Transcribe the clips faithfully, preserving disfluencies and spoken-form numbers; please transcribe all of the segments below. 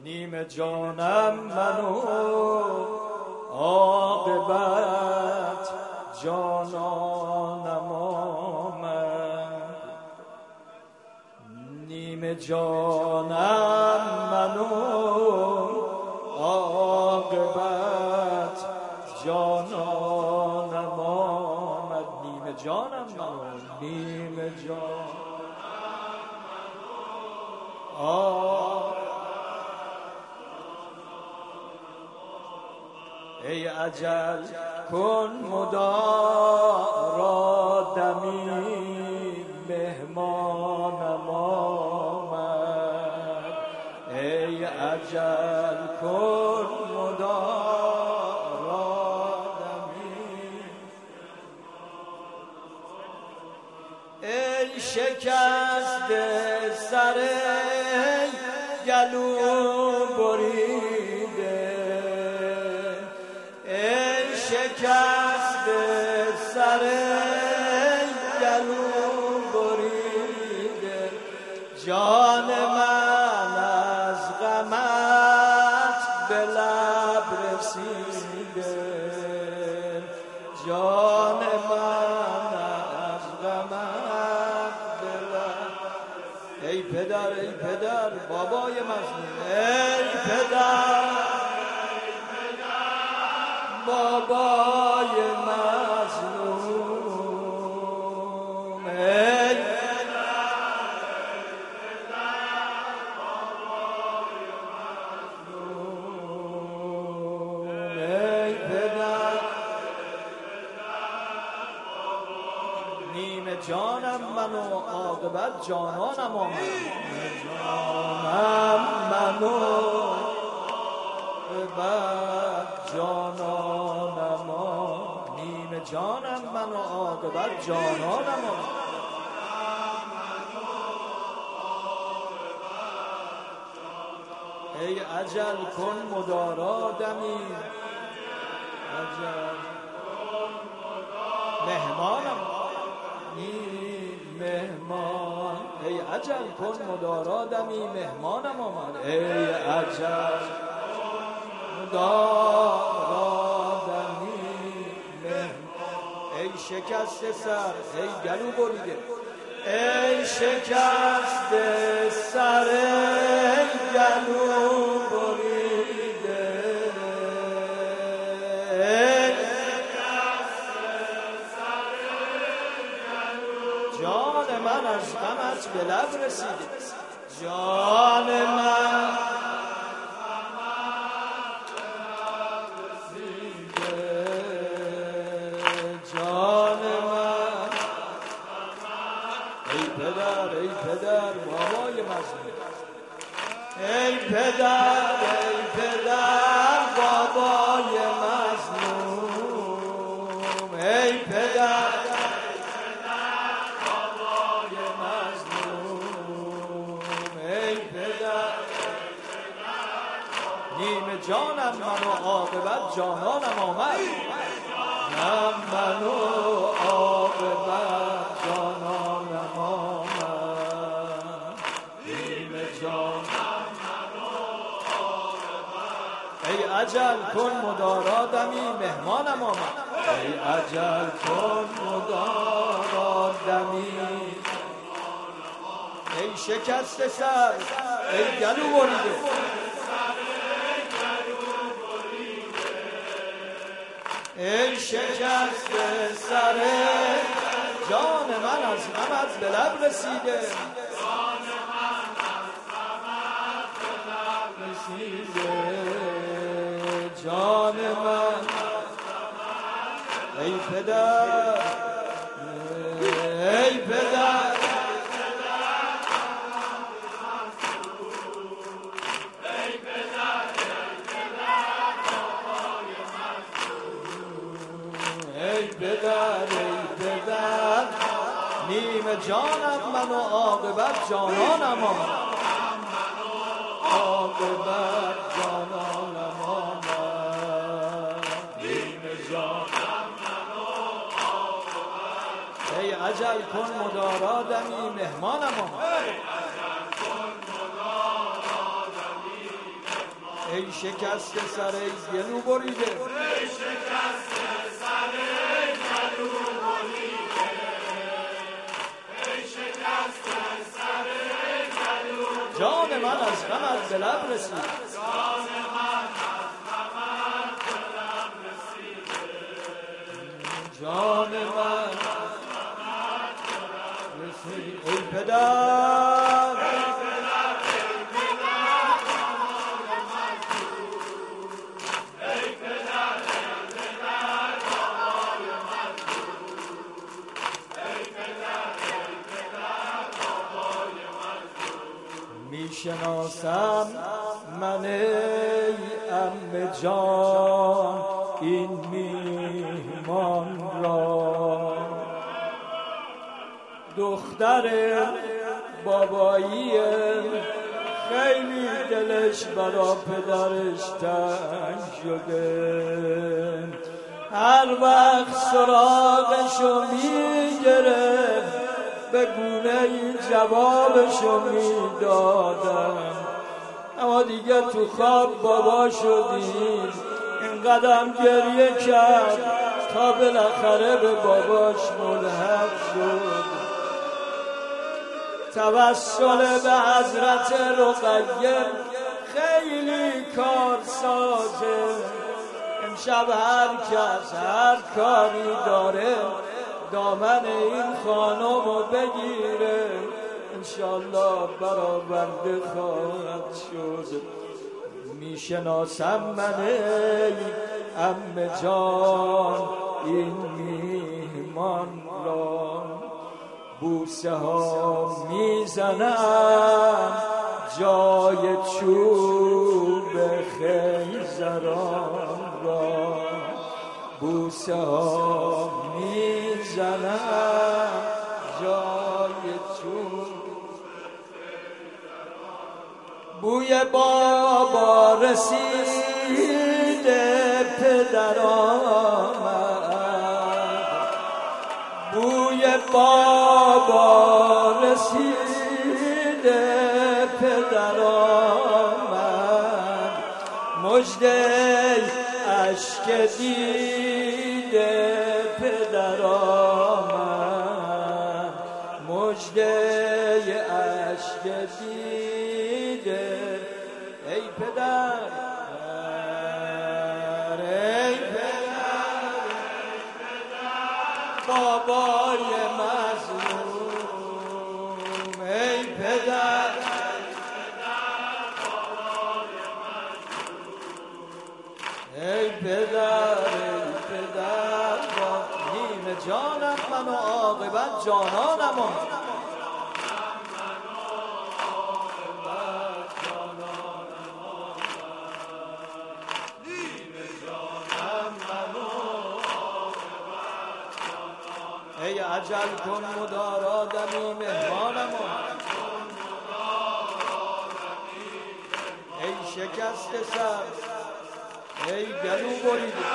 نیم جانم منو عاقبت جانانم آمد، نیم جانم منو عاقبت جانانم آمد، نیم جانم منو نیم جانم آمد. ای اجل کن مدارا دمی مهمانم آمد، ای اجل کن مدارا دمی، ای شکست سر گلو بریده، ای شکست سر گلو بریده، جان من از غمت به لب رسیده، جان من از غمت به لب. ای پدر ای پدر بابای مظلوم، ای پدر بابای مظلوم، ای ای پدر نیم جانم منو عاقبت جانانم آمد، جانم منو عاقبت جانانم آمد، نیم جانم منو عاقبت جانانم آمد. ای اجل کن مدارا دمی، اجل مهمانم نیم مهمان، ای اجل کن مدارا دمی مهمانم آمد، ای اجل مدارا دمی مهمان، ای شکست سر ای گلو بریده، ای شکست سر گلو بریده، ای شکست سر گلو، جان من از غمت به لب رسیده، جان من ای پدر بابای مظلوم، ای پدر ای پدر بابای مظلوم، ای پدر بابای مظلوم، ای پدر نیم جانم منو عاقبت جانانم آمد، نم منو عاقبت جانانم آمد، ای اجل کن مدارا دمی مهمانم آمد، ای اجل کن مدارا دمی، ای شکست سر ای گلو بریده، ای شکست سر جان من از غمت به لب رسیده، جان من ای پدر ای پدر ای پدر ای پدر نیم جانم منو عاقبت جانانم آمد، عاقبت جانانم آمد، نیم جانم منو عاقبت، ای اجل کن مدارا دمی مهمانم آمد، ای اجل کن مدارا دمی ای شکست سر ای گلو بریده، ای شکست سر گلو بریده، ای شکست سر گلو بریده. جان من از غمت به لب رسید، جان من از غمت به لب رسیده، جان من از غمت به لب رسید. ای پدر میشناسم من ای عمه جان این میهمان را، دختر بابایی خیلی دلش برا پدرش تنگ شده، هر وقت سراغشو میگرفت به گونه این جوابشو میدادم، اما دیگه تو خواب بابا شدیم این قدم گریه کرد تا بالاخره به باباش ملحق شد. توسل به حضرت رقیه خیلی کار سازه، امشب هر کس هر کاری داره دامن این خانمو بگیره انشالله برآورده خواهد شد. میشناسم من ای عمه جان این میهمان را، بوسه ها میزنم جای چوب خیزران را، بوسه ها میزنم جای چوب. بوی بابا رسیده پدر آمد، بوی بابا رسیده پدر آمد، مژده اشک دیده پدر آمد، مژده اشک دیده. ای پدر ای پدر بابای مظلوم، ای پدر ای پدر ای پدر با نیمه جانم من و عاقبت جانانم و ای عجل کن مدارادمی مهمانم ای شکست سر ای گلو بریده،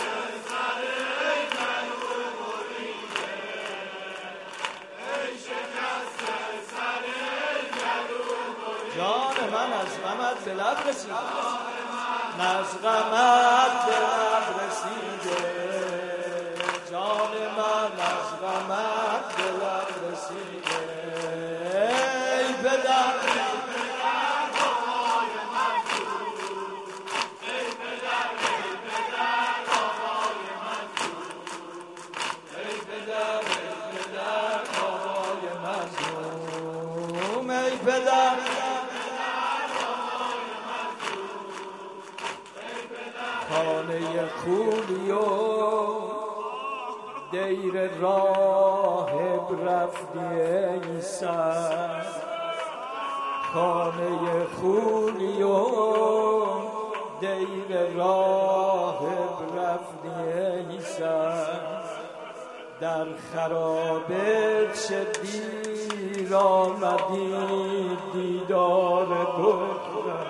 جان من از غمت به لب رسیده، از غمت به لب رسیده، جان من از غمت به لب رسیده. ای پدر پدر خانه خوبی و دیر راهب رفتی ای سر، خانه خوبی و دیر راهب رفتی ای سر، در خرابه چه دیر آمدی دیدار دختر،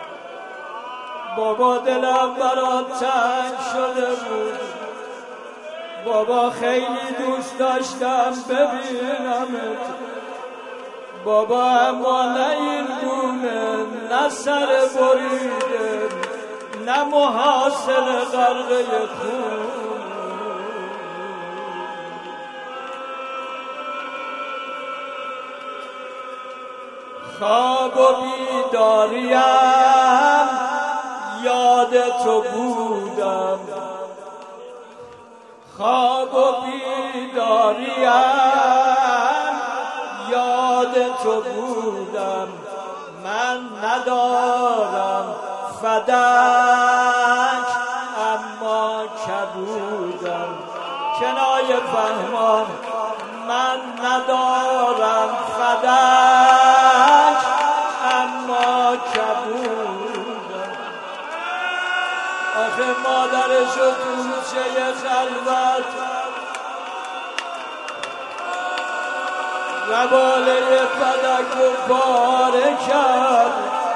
بابا دلم برات تنگ شده بود، بابا خیلی دوست داشتم ببینمت بابا، اما نه این گونه نه سر بریده نه محاصره غرقه خون. خواب و بیداریم یاد تو بودم، خواب و بیداریم یاد تو بودم. من ندارم فدک اما کبودم. کنای فهمان من ندارم فدک اما کبودم. آخه مادرشو توچه خلوت رباله فدک و پاره کرد،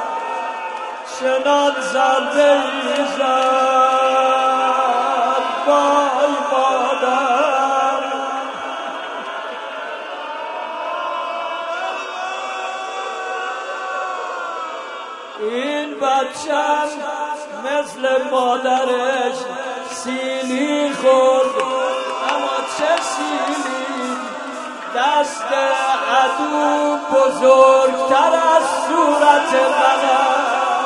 چنان ضربه ای زد وای مادر. این بچم مثل مادرش سیلی خورد، اما چه سیلی، دست عدو بزرگتر از صورت منه.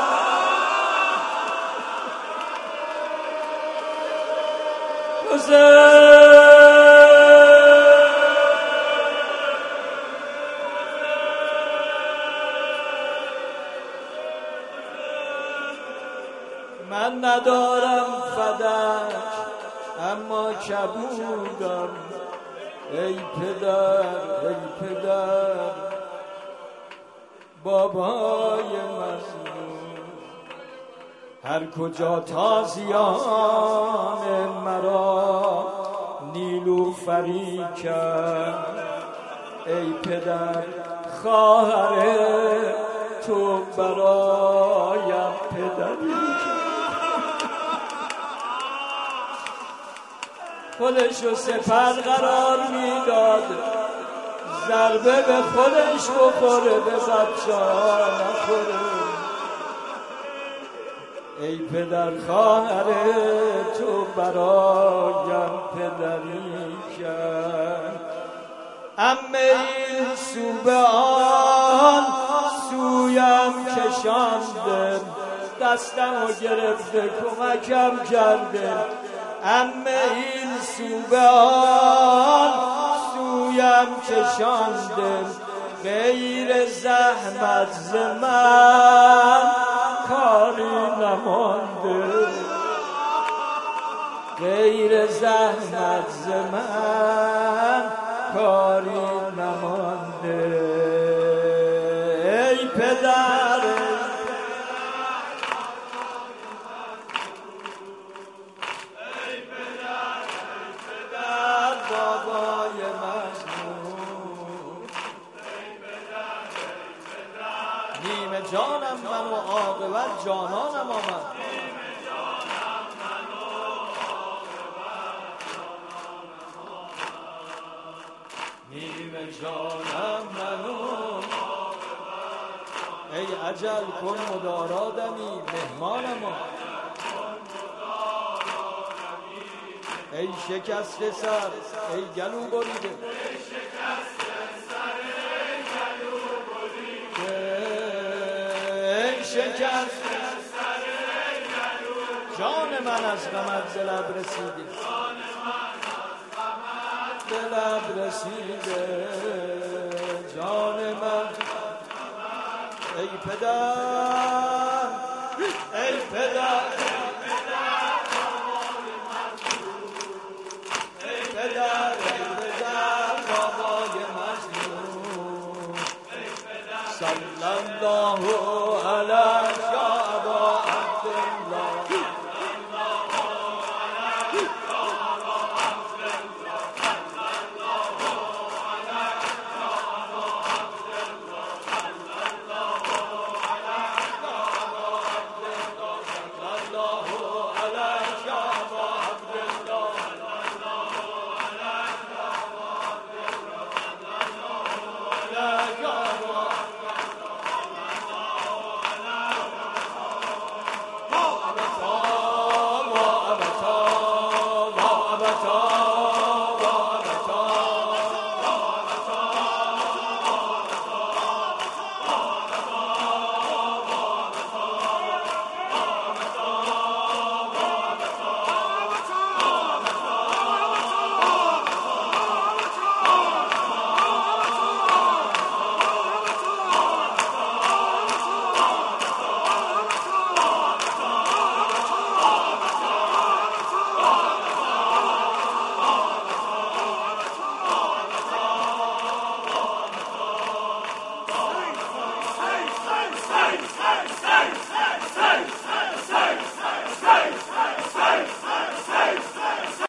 من ندارم فدک اما کبودم. ای پدر ای پدر بابای مظلوم، هر کجا تازیان مرا نیلوفری کرد. ای پدر خواهر تو برایم پدری کرد. خودشو سپر قرار میداد، ضربه به خودش بخوره به بچه ها نخوره. ای پدر خواهر تو برایم پدری کرد. عمه این سو به آن سویم کشانده، دستم و گرفته کمکم کرده. عمه این سو به آن سویم کشانده، غیر زحمت ز من کاری نمانده. غیر زحمت ز من کاری نمانده. ای پدر بابای مظلوم، نیمه جانم من و عاقبت جانانم آمد. نیمه جانم من و ای اجل کن مدارادمی مهمانم آمد. ای شکست سر ای گلو بریده، ای شکست سر جان من از غمت ز لب رسیده، به لب رسیده جان من. ای پدر